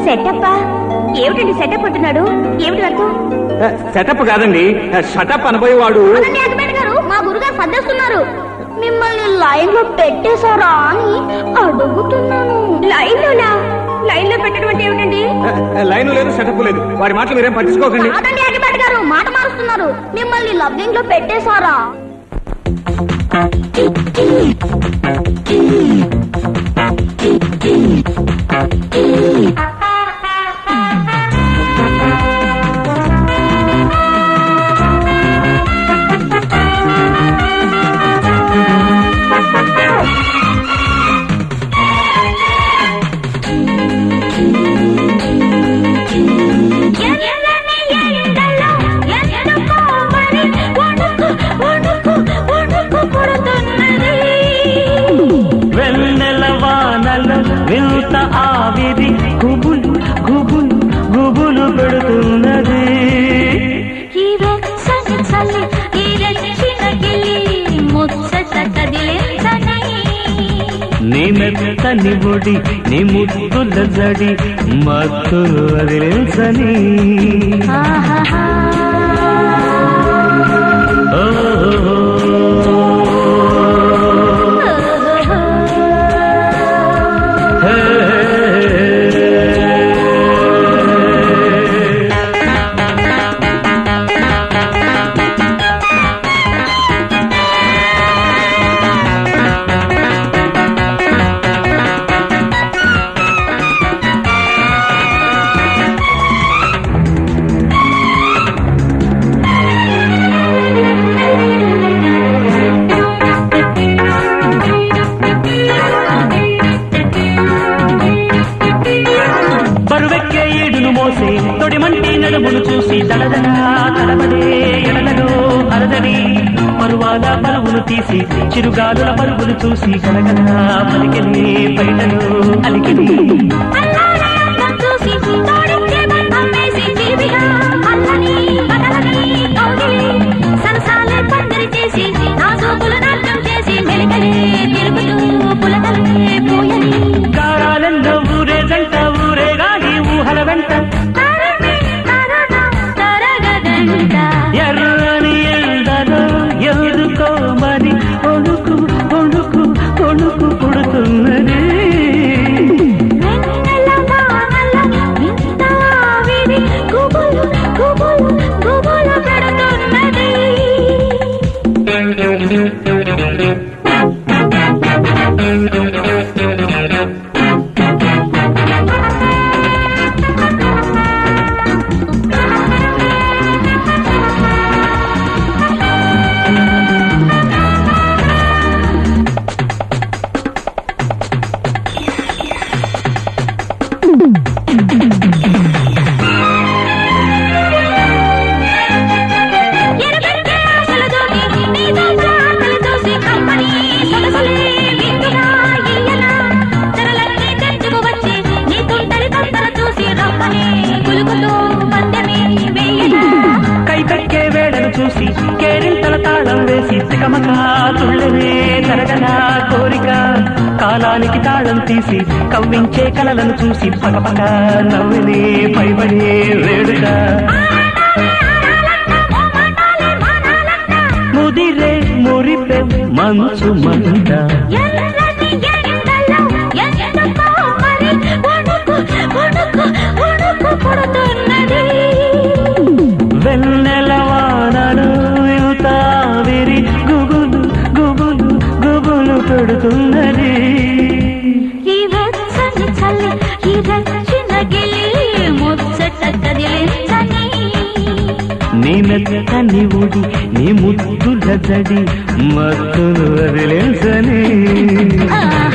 సెటప్పా? ఏమిటండి సెటప్ అంటున్నాడు? ఏమిటి అర్థం? సెటప్ కాదండి, షటప్ అనబోయేవాడు. గారు మా గురుగారు సర్దేస్తున్నారు. మిమ్మల్ని లైన్ లో పెట్టేశారా అని అడుగుతున్నాను. లైన్ లో పెట్టడం అంటే ఏమిటండి? లైన్ లేదు, సెటప్ లేదు. వారి మాటలు మీరేం పట్టించుకోకండి. అగ్గిపెట్టి గారు మాట మారుస్తున్నారు. మిమ్మల్ని లవ్వింగ్ లో పెట్టేశారా? వింత ఆవిరి గుబులు గుబులు గుబులు పెడుతున్నది. నీ మెత్తని ఒడి నీ ముద్దుల జడి మత్తులు వదిలించని. తొడిమంటి నడుమును చూసి తలదనా తలబడే ఎడలలో అరదని పరువాల పరువును తీసి చిరుగాలుల పరుగులు చూసి గలగలా పలికెళ్ళి బయటను అలికిని. గారాలెందో ఊరే జంట ఊరే గాలి ఊహల వెంట ఎర్రని ఎండలో ఎదుకో మరి ఒడుకు ఒడుకు ఒడుకు పుడుతున్నది. కైపెక్కే వేళను చూసి కేరింతల తాళం వేసి తికమకా తుళ్ళనే తరగనా కోరిక కాలానికి తాళం తీసి కవ్వించే కలలను చూసి పకపక నవ్వునే పైబడే వేడుక ముదిరే మురిపే మంచు మంట వెన్నెల వానలు యుతావిరి గుబులు గుబులు గుబులు పెడుతున్నది. నీ మెత్తని ఒడి నీ ముద్దుల జడి మత్తులు వదిలేసని.